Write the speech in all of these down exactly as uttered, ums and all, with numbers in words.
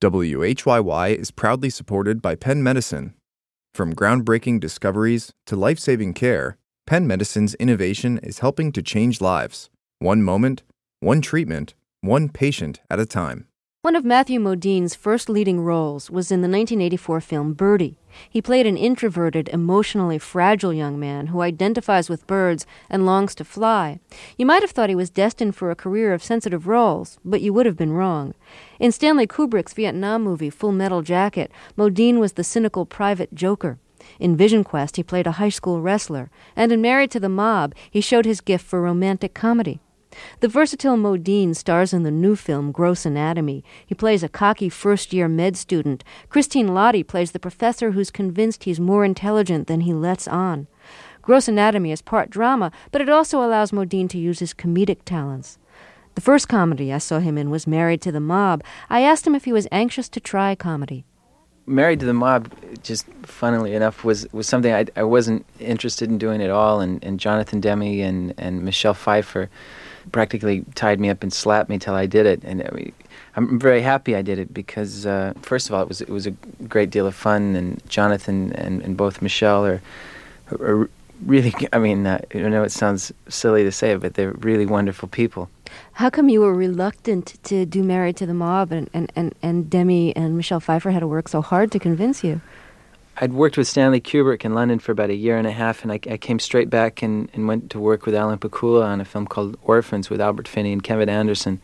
W H Y Y is proudly supported by Penn Medicine. From groundbreaking discoveries to life-saving care, Penn Medicine's innovation is helping to change lives, one moment, one treatment, one patient at a time. One of Matthew Modine's first leading roles was in the nineteen eighty-four film Birdie. He played an introverted, emotionally fragile young man who identifies with birds and longs to fly. You might have thought he was destined for a career of sensitive roles, but you would have been wrong. In Stanley Kubrick's Vietnam movie Full Metal Jacket, Modine was the cynical private joker. In Vision Quest, he played a high school wrestler, and in Married to the Mob, he showed his gift for romantic comedy. The versatile Modine stars in the new film Gross Anatomy. He plays a cocky first-year med student. Christine Lottie plays the professor who's convinced he's more intelligent than he lets on. Gross Anatomy is part drama, but it also allows Modine to use his comedic talents. The first comedy I saw him in was Married to the Mob. I asked him if he was anxious to try comedy. Married to the Mob, just funnily enough, was, was something I, I wasn't interested in doing at all, and, and Jonathan Demme and, and Michelle Pfeiffer practically tied me up and slapped me till I did it. And I mean, I'm very happy I did it because, uh, first of all, it was it was a great deal of fun, and Jonathan and, and both Michelle are, are really, I mean, uh, I know it sounds silly to say it, but they're really wonderful people. How come you were reluctant to do Married to the Mob, and, and, and, and Demme and Michelle Pfeiffer had to work so hard to convince you? I'd worked with Stanley Kubrick in London for about a year and a half, and I, I came straight back and, and went to work with Alan Pakula on a film called Orphans with Albert Finney and Kevin Anderson.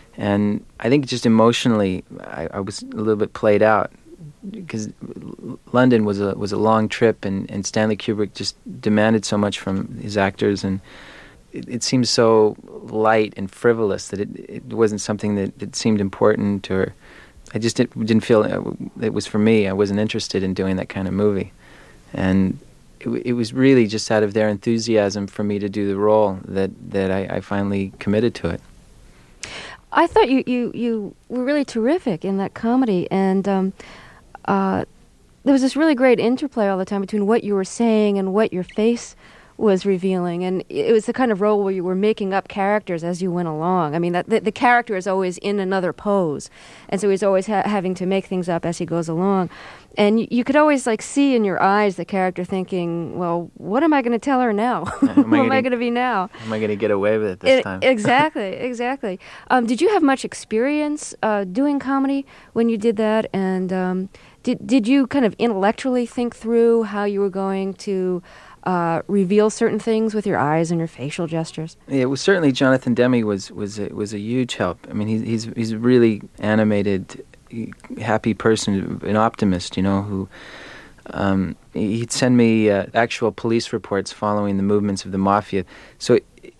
And I think just emotionally, I, I was a little bit played out because London was a was a long trip, and, and Stanley Kubrick just demanded so much from his actors, and it, it seemed so light and frivolous that it, it wasn't something that, that seemed important, or I just didn't, didn't feel it was for me. I wasn't interested in doing that kind of movie. And it, it was really just out of their enthusiasm for me to do the role that, that I, I finally committed to it. I thought you, you, you were really terrific in that comedy, and um, uh, there was this really great interplay all the time between what you were saying and what your face was revealing, and it was the kind of role where you were making up characters as you went along. I mean, that the, the character is always in another pose, and so he's always ha- having to make things up as he goes along. And you, you could always like see in your eyes the character thinking, well, what am I going to tell her now? Who am I going to be now? Am I going to get away with it this it, time? Exactly, exactly. Um, did you have much experience uh, doing comedy when you did that? And um, did, did you kind of intellectually think through how you were going to Uh, reveal certain things with your eyes and your facial gestures? Yeah, well, certainly Jonathan Demme was was a, was a huge help. I mean, he's he's he's a really animated, happy person, an optimist, you know, who um, he'd send me uh, actual police reports following the movements of the mafia. So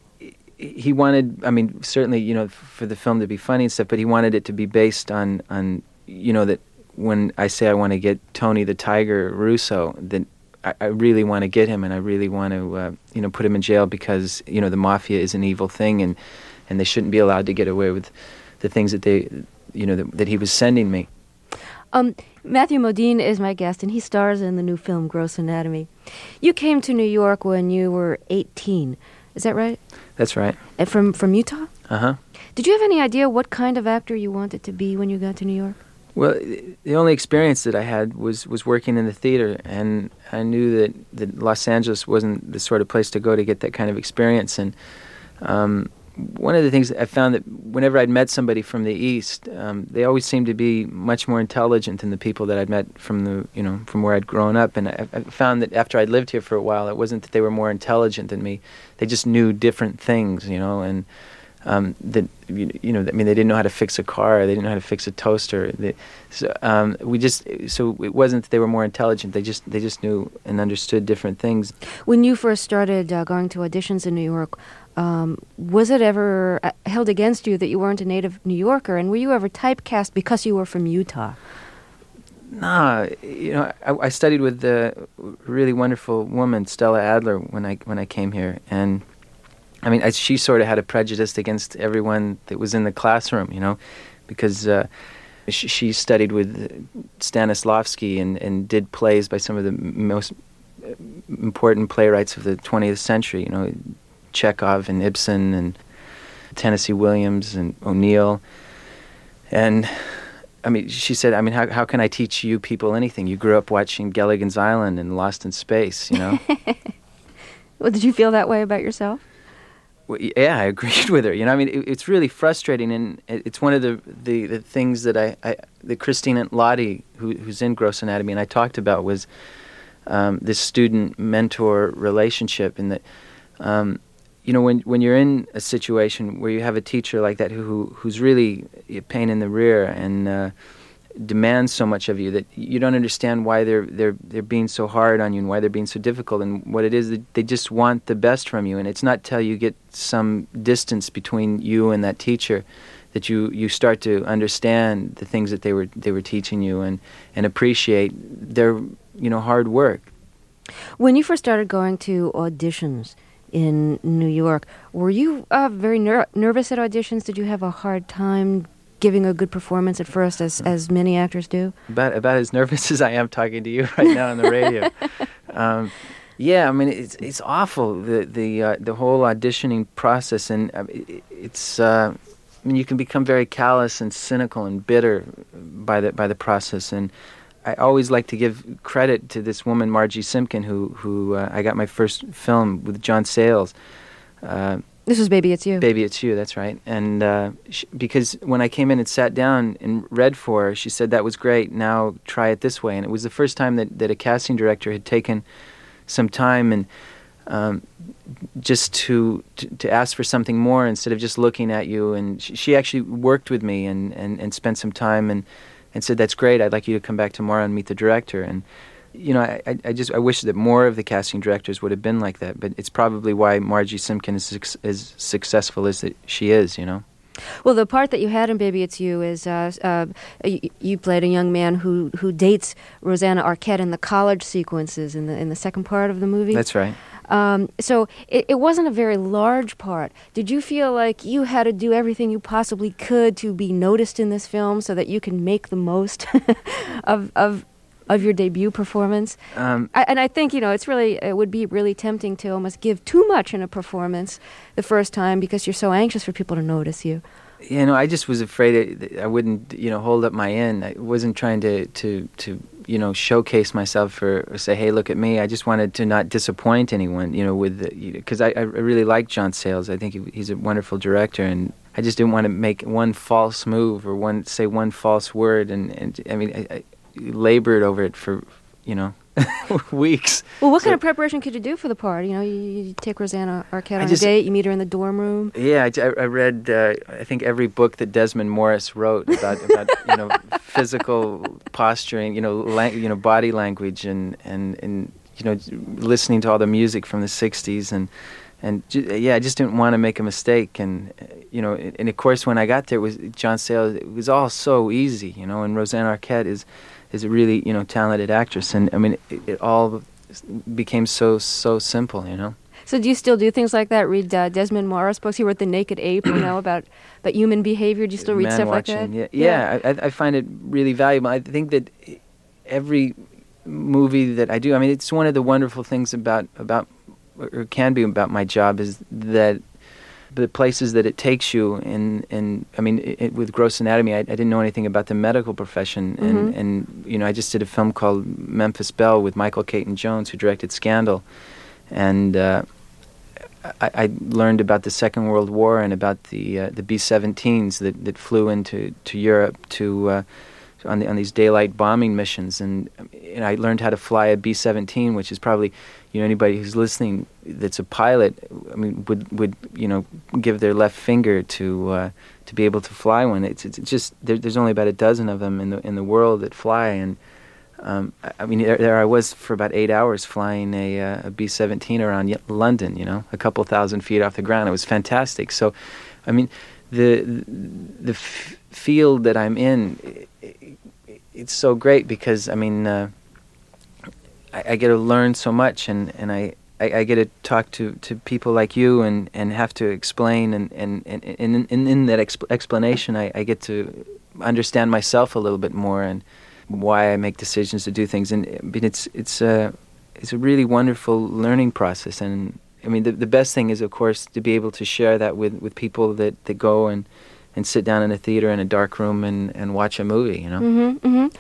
he wanted, I mean, certainly, you know, for the film to be funny and stuff, but he wanted it to be based on on you know that when I say I want to get Tony the Tiger Russo, that I, I really want to get him, and I really want to, uh, you know, put him in jail because, you know, the mafia is an evil thing, and, and they shouldn't be allowed to get away with the things that they, you know, that, that he was sending me. Um, Matthew Modine is my guest, and he stars in the new film Gross Anatomy. You came to New York when you were eighteen. Is that right? That's right. And from from Utah? Uh-huh. Did you have any idea what kind of actor you wanted to be when you got to New York? Well, the only experience that I had was, was working in the theater, and I knew that, that Los Angeles wasn't the sort of place to go to get that kind of experience. And um, one of the things that I found that whenever I'd met somebody from the East, um, they always seemed to be much more intelligent than the people that I'd met from the you know from where I'd grown up. And I, I found that after I'd lived here for a while, it wasn't that they were more intelligent than me; they just knew different things, you know, and. Um, that you, you know, I mean, they didn't know how to fix a car. They didn't know how to fix a toaster. They, so um, we just, so it wasn't that they were more intelligent. They just, they just knew and understood different things. When you first started uh, going to auditions in New York, um, was it ever uh, held against you that you weren't a native New Yorker, and were you ever typecast because you were from Utah? Nah, you know, I, I studied with a really wonderful woman, Stella Adler, when I when I came here, and. I mean, I, she sort of had a prejudice against everyone that was in the classroom, you know, because uh, she, she studied with Stanislavski and, and did plays by some of the most important playwrights of the twentieth century, you know, Chekhov and Ibsen and Tennessee Williams and O'Neill. And I mean, she said, I mean, how how can I teach you people anything? You grew up watching Gilligan's Island and Lost in Space, you know? Well, did you feel that way about yourself? Well, yeah, I agreed with her. You know, I mean, it, it's really frustrating, and it, it's one of the, the, the things that I, I that Christine Lottie, who, who's in Gross Anatomy, and I talked about was um, this student-mentor relationship, and that, um, you know, when when you're in a situation where you have a teacher like that who who's really a pain in the rear and uh, demands so much of you that you don't understand why they're they're they're being so hard on you and why they're being so difficult, and what it is that they just want the best from you, and it's not till you get some distance between you and that teacher that you, you start to understand the things that they were they were teaching you and, and appreciate their you know hard work. When you first started going to auditions in New York, were you uh, very ner- nervous at auditions? Did you have a hard time giving a good performance at first, as as many actors do? About about as nervous as I am talking to you right now on the radio. um, yeah, I mean it's it's awful the the uh, the whole auditioning process, and uh, it, it's uh, I mean you can become very callous and cynical and bitter by the by the process, and I always like to give credit to this woman Margie Simpkin, who who uh, I got my first film with John Sayles. Uh, This was Baby It's You. Baby It's You, that's right. And uh, she, because when I came in and sat down and read for her, she said, that was great, now try it this way. And it was the first time that, that a casting director had taken some time and um, just to, to to ask for something more instead of just looking at you. And she, she actually worked with me and, and, and spent some time and, and said, that's great, I'd like you to come back tomorrow and meet the director. And you know, I, I just I wish that more of the casting directors would have been like that. But it's probably why Margie Simpkin is as successful as that she is. You know. Well, the part that you had in Baby It's You is uh, uh, you, you played a young man who who dates Rosanna Arquette in the college sequences in the in the second part of the movie. That's right. Um, so it, it wasn't a very large part. Did you feel like you had to do everything you possibly could to be noticed in this film so that you can make the most of of of your debut performance? Um, I, and I think, you know, it's really, it would be really tempting to almost give too much in a performance the first time because you're so anxious for people to notice you. You know, I just was afraid that I wouldn't, you know, hold up my end. I wasn't trying to, to, to you know, showcase myself or, or say, hey, look at me. I just wanted to not disappoint anyone, you know, with the, because I, I really like John Sayles. I think he, he's a wonderful director, and I just didn't want to make one false move or one say one false word. And, and I mean, I, I labored over it for, you know, weeks. Well, what so, kind of preparation could you do for the part? You know, you, you take Rosanna Arquette on just, a date, you meet her in the dorm room. Yeah, I, I read, uh, I think, every book that Desmond Morris wrote about, about you know, physical posturing, you know, lang- you know, body language, and, and, and you know, listening to all the music from the sixties, and and ju- yeah, I just didn't want to make a mistake, and you know, and of course, when I got there, it was John Sayles. It was all so easy, you know, and Rosanna Arquette is. is a really, you know, talented actress. And, I mean, it, it all became so, so simple, you know. So do you still do things like that? Read uh, Desmond Morris books? He wrote The Naked Ape, you know, about, about human behavior. Do you still read Man stuff watching, like that? Yeah, yeah. I, I find it really valuable. I think that every movie that I do, I mean, it's one of the wonderful things about, about or can be about my job is that the places that it takes you, and and I mean, it, it, with Gross Anatomy, I, I didn't know anything about the medical profession, and Mm-hmm. and you know, I just did a film called Memphis Belle with Michael Caton Jones, who directed Scandal, and uh, I, I learned about the Second World War and about the uh, the B seventeens that, that flew into to Europe to uh, on the, on these daylight bombing missions, and and I learned how to fly a B seventeen, which is probably, you know, anybody who's listening that's a pilot, I mean, would would you know give their left finger to uh, to be able to fly one. It's it's just there, there's only about a dozen of them in the in the world that fly, and um, I, I mean there, there I was for about eight hours flying a, uh, a B seventeen around y- London, you know, a couple thousand feet off the ground. It was fantastic. So, I mean, the the f- field that I'm in, it, it, it's so great because I mean. Uh, I, I get to learn so much, and, and I, I, I get to talk to, to people like you and, and have to explain, and, and, and, and in, in that exp- explanation I, I get to understand myself a little bit more and why I make decisions to do things. And I mean, it's it's a it's a really wonderful learning process. And I mean, the the best thing is, of course, to be able to share that with, with people that, that go and and sit down in a theater in a dark room and, and watch a movie, you know? Mm-hmm, mm-hmm.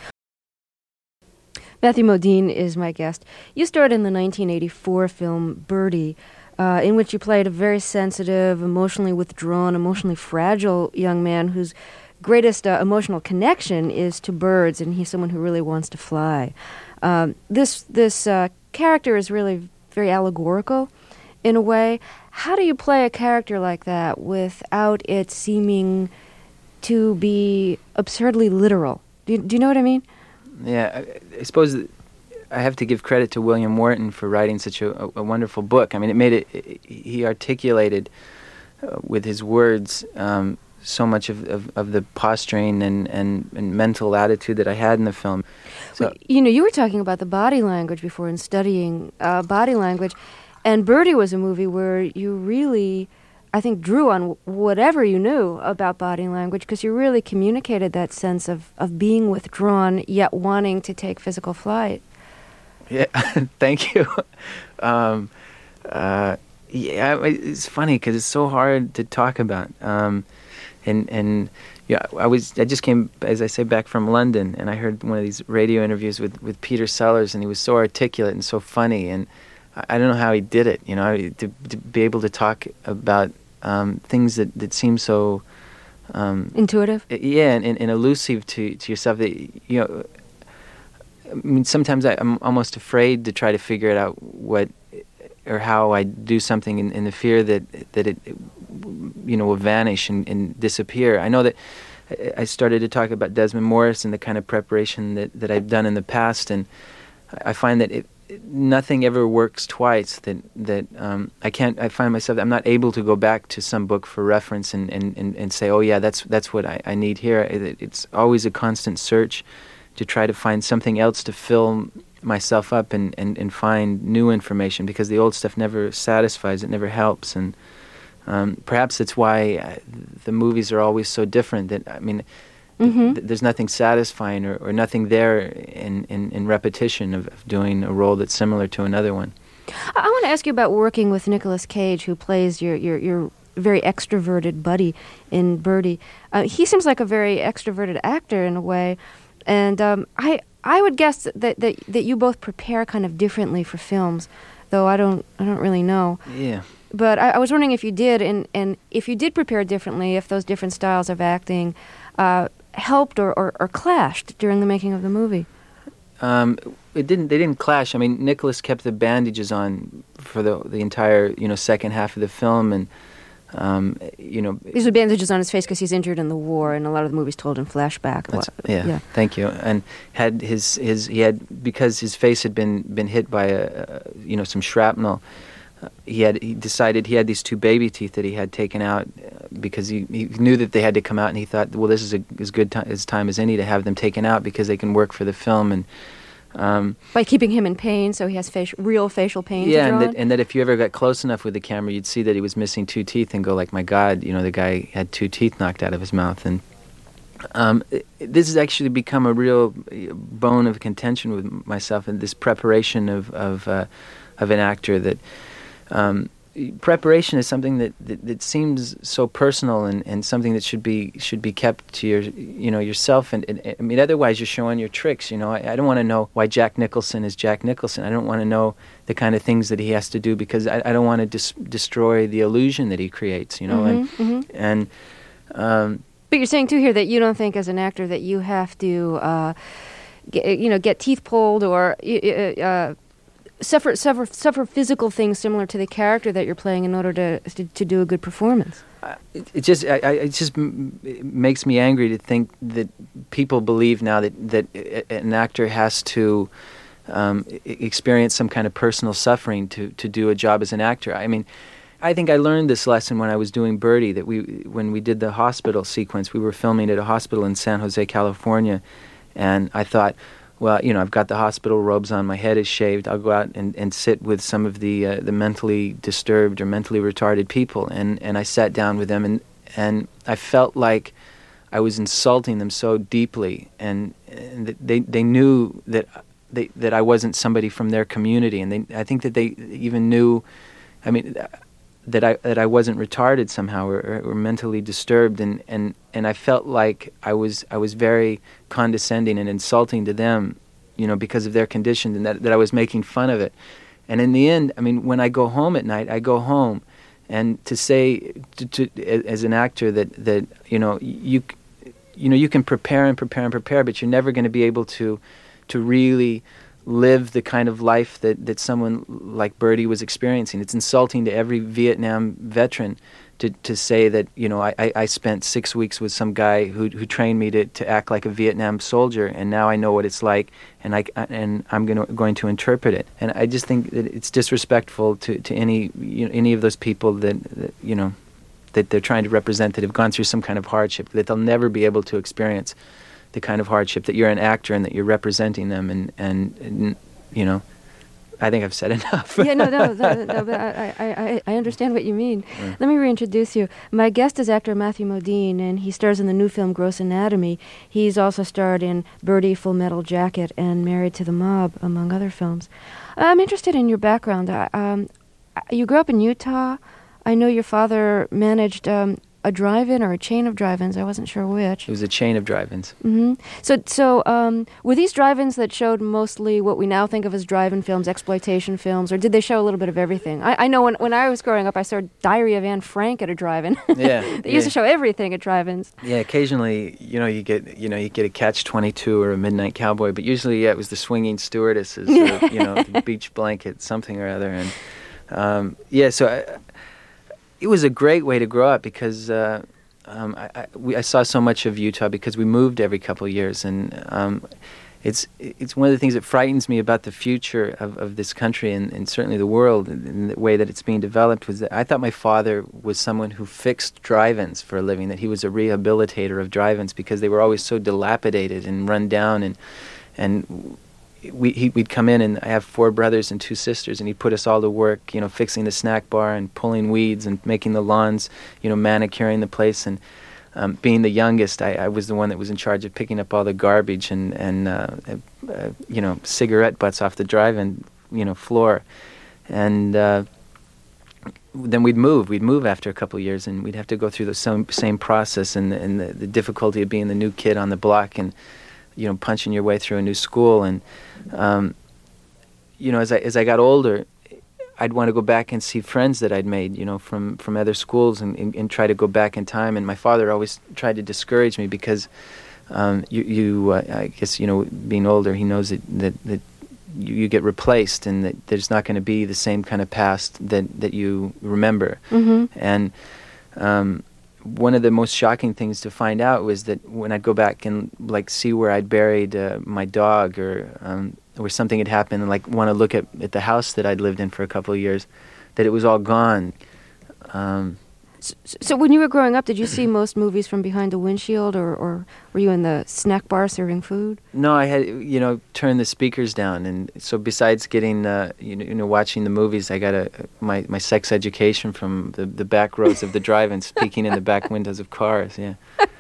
Matthew Modine is my guest. You starred in the nineteen eighty-four film Birdy, uh, in which you played a very sensitive, emotionally withdrawn, emotionally fragile young man whose greatest uh, emotional connection is to birds, and he's someone who really wants to fly. Um, this this uh, character is really very allegorical in a way. How do you play a character like that without it seeming to be absurdly literal? Do you, do you know what I mean? Yeah, I, I suppose I have to give credit to William Wharton for writing such a, a, a wonderful book. I mean, it made it, it he articulated uh, with his words um, so much of, of, of the posturing and, and, and mental attitude that I had in the film. So, well, you know, you were talking about the body language before and studying uh, body language, and Birdy was a movie where you really, I think, drew on whatever you knew about body language, because you really communicated that sense of, of being withdrawn yet wanting to take physical flight. Yeah, thank you. Um, uh, yeah, it's funny because it's so hard to talk about. Um, and and yeah, I was I just came, as I say, back from London, and I heard one of these radio interviews with, with Peter Sellers, and he was so articulate and so funny, and I, I don't know how he did it. You know, to, to be able to talk about um, things that, that seem so um, intuitive. Yeah, and, and, and elusive to, to yourself. That, you know, I mean, sometimes I, I'm almost afraid to try to figure it out what or how I do something in, in the fear that that it, you know, will vanish and, and disappear. I know that I started to talk about Desmond Morris and the kind of preparation that, that I've done in the past, and I find that it, nothing ever works twice. That that um, I can't. I find myself I'm not able to go back to some book for reference and, and, and, and say, oh yeah, that's that's what I, I need here. It, it's always a constant search to try to find something else to fill myself up and, and, and find new information, because the old stuff never satisfies, it never helps. And um, perhaps that's why uh, the movies are always so different. That I mean, mm-hmm. th- there's nothing satisfying or, or nothing there in, in, in repetition of, of doing a role that's similar to another one. I, I want to ask you about working with Nicolas Cage, who plays your, your, your very extroverted buddy in Birdy. Uh, he seems like a very extroverted actor in a way. And um, I I would guess that, that that you both prepare kind of differently for films, though I don't I don't really know. Yeah. But I, I was wondering if you did, and, and if you did prepare differently, if those different styles of acting uh, helped or, or, or clashed during the making of the movie. Um, it didn't. They didn't clash. I mean, Nicholas kept the bandages on for the the entire you know second half of the film, and. Um, you know, these are bandages on his face because he's injured in the war, and a lot of the movies told in flashback. That's, yeah, yeah, thank you. And had his his he had because his face had been been hit by a, a you know some shrapnel. Uh, he had he decided he had these two baby teeth that he had taken out uh, because he, he knew that they had to come out, and he thought, well, this is a, as good time, as time as any to have them taken out because they can work for the film. And Um, by keeping him in pain, so he has facial, real facial pain. Yeah, to draw and that, on? and that if you ever got close enough with the camera, you'd see that he was missing two teeth and go like, "My God, you know, the guy had two teeth knocked out of his mouth." And um, it, this has actually become a real bone of contention with myself in this preparation of of uh, of an actor. That um, preparation is something that, that, that seems so personal and, and something that should be should be kept to your you know yourself. And, and I mean, otherwise you're showing your tricks. You know, I, I don't want to know why Jack Nicholson is Jack Nicholson. I don't want to know the kind of things that he has to do because I, I don't want to dis- destroy the illusion that he creates. You know, mm-hmm, and mm-hmm. and. Um, but you're saying too here that you don't think as an actor that you have to, uh, get, you know, get teeth pulled or. Uh, Suffer, suffer, suffer physical things similar to the character that you're playing in order to to, to do a good performance. Uh, it, it just, I, I, it just m- it makes me angry to think that people believe now that that an actor has to um, experience some kind of personal suffering to, to do a job as an actor. I mean, I think I learned this lesson when I was doing Birdy. That we, when we did the hospital sequence, we were filming at a hospital in San Jose, California, and I thought, well, you know, I've got the hospital robes on, my head is shaved, I'll go out and, and sit with some of the uh, the mentally disturbed or mentally retarded people. And, and I sat down with them, and, and I felt like I was insulting them so deeply. And, and they they knew that they that I wasn't somebody from their community. And they I think that they even knew, I mean, that I that I wasn't retarded somehow or, or mentally disturbed, and, and, and I felt like I was I was very condescending and insulting to them, you know, because of their condition, and that, that I was making fun of it. And in the end, I mean, when I go home at night, I go home, and to say to, to, as an actor that, that you know you you know you can prepare and prepare and prepare, but you're never going to be able to to really live the kind of life that, that someone like Birdie was experiencing. It's insulting to every Vietnam veteran to, to say that, you know, I, I spent six weeks with some guy who who trained me to, to act like a Vietnam soldier, and now I know what it's like, and I and I'm going to, going to interpret it. And I just think that it's disrespectful to, to any you know, any of those people that, that you know that they're trying to represent that have gone through some kind of hardship, that they'll never be able to experience the kind of hardship, that you're an actor and that you're representing them, and, and, and you know, I think I've said enough. yeah, no, no, no, no but I, I, I understand what you mean. Yeah. Let me reintroduce you. My guest is actor Matthew Modine, and he stars in the new film Gross Anatomy. He's also starred in Birdie, Full Metal Jacket, and Married to the Mob, among other films. I'm interested in your background. Um, you grew up in Utah. I know your father managed um, a drive-in or a chain of drive-ins. I wasn't sure which. It was a chain of drive-ins. Mm-hmm. So, so um, were these drive-ins that showed mostly what we now think of as drive-in films, exploitation films, or did they show a little bit of everything? I, I know when, when I was growing up, I saw Diary of Anne Frank at a drive-in. Yeah, they yeah. used to show everything at drive-ins. Yeah, occasionally, you know, you get, you know, you get a Catch twenty-two or a Midnight Cowboy, but usually, yeah, it was the Swinging Stewardesses, or, you know, the Beach Blanket, something or other, and um, yeah, so I, it was a great way to grow up because. Uh, Um, I, I, we, I saw so much of Utah because we moved every couple of years, and um, it's it's one of the things that frightens me about the future of, of this country and, and certainly the world in the way that it's being developed. Was that I thought my father was someone who fixed drive-ins for a living, that he was a rehabilitator of drive-ins because they were always so dilapidated and run down, and and we he, we'd come in, and I have four brothers and two sisters, and he'd put us all to work, you know, fixing the snack bar and pulling weeds and making the lawns, you know, manicuring the place. And um, being the youngest, I, I was the one that was in charge of picking up all the garbage and and uh, uh, you know, cigarette butts off the drive-in, you know, floor. And uh, then we'd move. We'd move after a couple of years, and we'd have to go through the same same process and and the, the difficulty of being the new kid on the block and, you know, punching your way through a new school. And um, you know, as I as I got older, I'd want to go back and see friends that I'd made, you know, from, from other schools, and, and, and try to go back in time. And my father always tried to discourage me because um, you, you uh, I guess, you know, being older, he knows that that, that you, you get replaced, and that there's not going to be the same kind of past that that you remember. Mm-hmm. And um, one of the most shocking things to find out was that when I'd go back and like see where I'd buried uh, my dog, or um, or something had happened, and like want to look at, at the house that I'd lived in for a couple of years, that it was all gone. Um, so, so when you were growing up, did you see most movies from behind the windshield, or, or were you in the snack bar serving food? No, I had, you know, turned the speakers down, and so besides getting, uh, you know, you know, watching the movies, I got a my, my sex education from the, the back rows of the drive-ins, peeking in the back windows of cars. Yeah.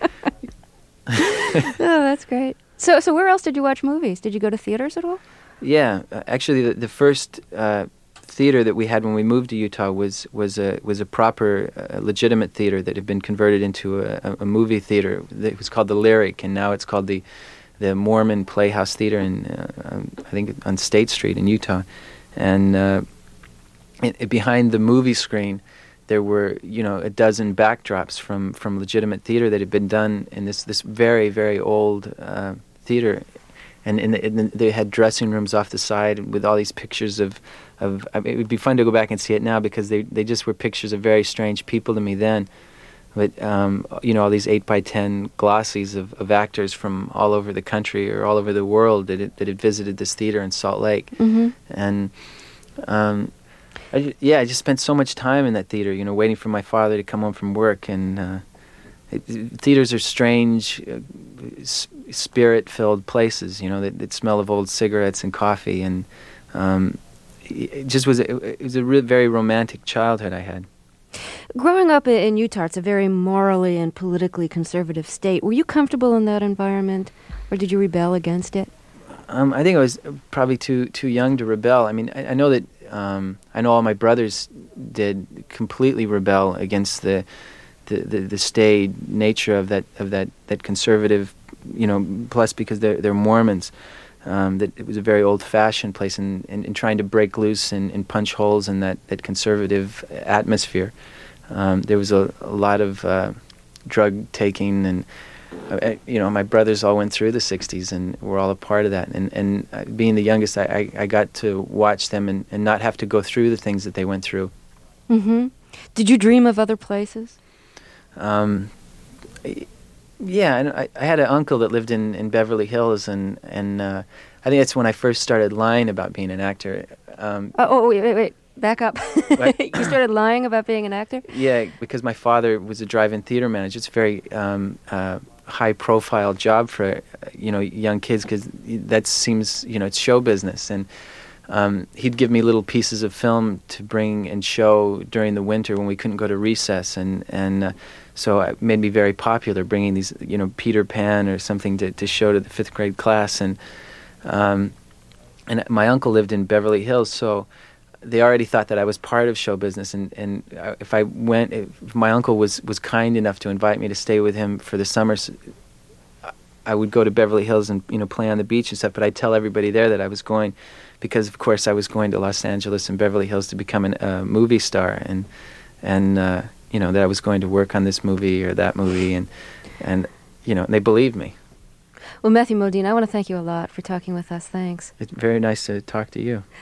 Oh, that's great. So, so where else did you watch movies? Did you go to theaters at all? Yeah, uh, actually, the, the first uh, theater that we had when we moved to Utah was was a was a proper, uh, legitimate theater that had been converted into a, a movie theater. It was called the Lyric, and now it's called the the Mormon Playhouse Theater in uh, um, I think on State Street in Utah. And uh, it, it, behind the movie screen, there were, you know, a dozen backdrops from, from legitimate theater that had been done in this this very very old uh, theater. And in the, in the, they had dressing rooms off the side with all these pictures of, of I mean, it would be fun to go back and see it now because they, they just were pictures of very strange people to me then. But, um, you know, all these eight by ten glossies of, of actors from all over the country or all over the world that, it, that had visited this theater in Salt Lake. Mm-hmm. And, um, I, yeah, I just spent so much time in that theater, you know, waiting for my father to come home from work. And uh, it, theaters are strange, uh, s- spirit-filled places, you know, that, that smell of old cigarettes and coffee. And um, it just was, a, it was a re- very romantic childhood I had. Growing up in Utah, it's a very morally and politically conservative state. Were you comfortable in that environment, or did you rebel against it? Um, I think I was probably too too young to rebel. I mean, I, I know that Um, I know all my brothers did completely rebel against the the, the, the staid nature of that of that, that conservative, you know, plus because they're they're Mormons. Um, that it was a very old-fashioned place, and, and, and trying to break loose and, and punch holes in that, that conservative atmosphere. Um, there was a, a lot of uh, drug taking, and uh, you know, my brothers all went through the sixties, and we're all a part of that. And and uh, being the youngest, I, I, I got to watch them and, and not have to go through the things that they went through. Mm-hmm. Did you dream of other places? Um, Yeah, and I, I had an uncle that lived in, in Beverly Hills, and and uh, I think that's when I first started lying about being an actor. Um, oh, oh, wait, wait, wait, back up. You started lying about being an actor? Yeah, because my father was a drive-in theater manager. It's a very um, uh, high-profile job for you know young kids, because that seems you know it's show business, and um, he'd give me little pieces of film to bring and show during the winter when we couldn't go to recess, and and. Uh, So it made me very popular, bringing these, you know, Peter Pan or something to, to show to the fifth grade class. And um, and my uncle lived in Beverly Hills, so they already thought that I was part of show business. And, and if I went, if my uncle was, was kind enough to invite me to stay with him for the summers, I would go to Beverly Hills and, you know, play on the beach and stuff. But I'd tell everybody there that I was going, because, of course, I was going to Los Angeles and Beverly Hills to become a uh, movie star. And, and uh you know, that I was going to work on this movie or that movie, and, and you know, and they believed me. Well, Matthew Modine, I want to thank you a lot for talking with us. Thanks. It's very nice to talk to you.